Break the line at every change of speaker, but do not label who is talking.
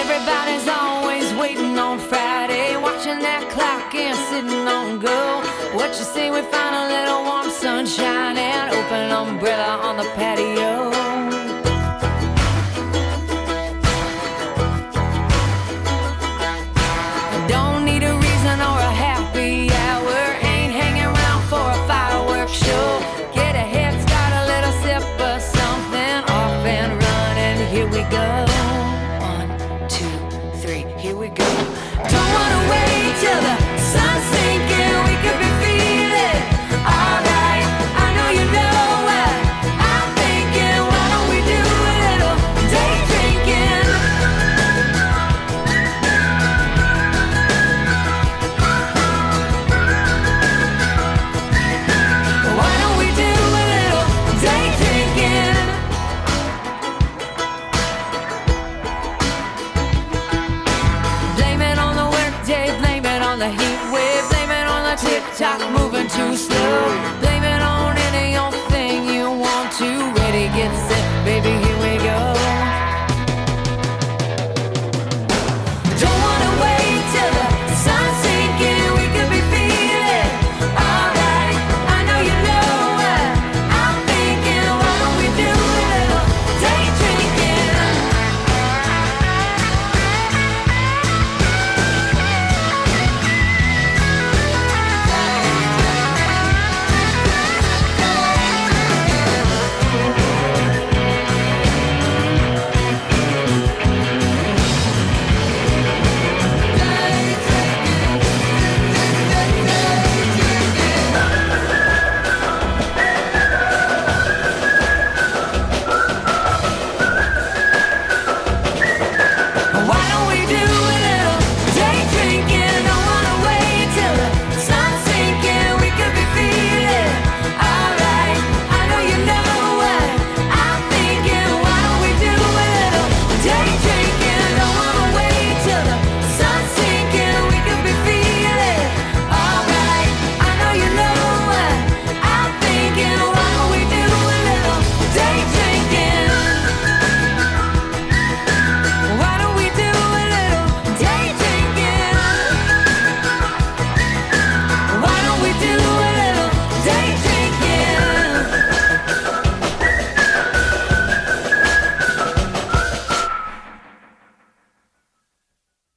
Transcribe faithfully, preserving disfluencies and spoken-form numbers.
Everybody's always waiting on Friday, watching that clock and sitting on go. What you say we find a little warm sunshine and open umbrella on the patio? Don't need a reason or a happy hour, ain't hanging around for a fireworks show. Get a head start, a little sip of something, off and running, here we go. Here we go. Don't wanna wait till the sun's sinking. We could be feeling alright. I know you know what I'm thinking. Why don't we do a little day drinking? Why don't we do a little day drinking? Blame it on the heat wave, blame it on the tick-tock moving too slow.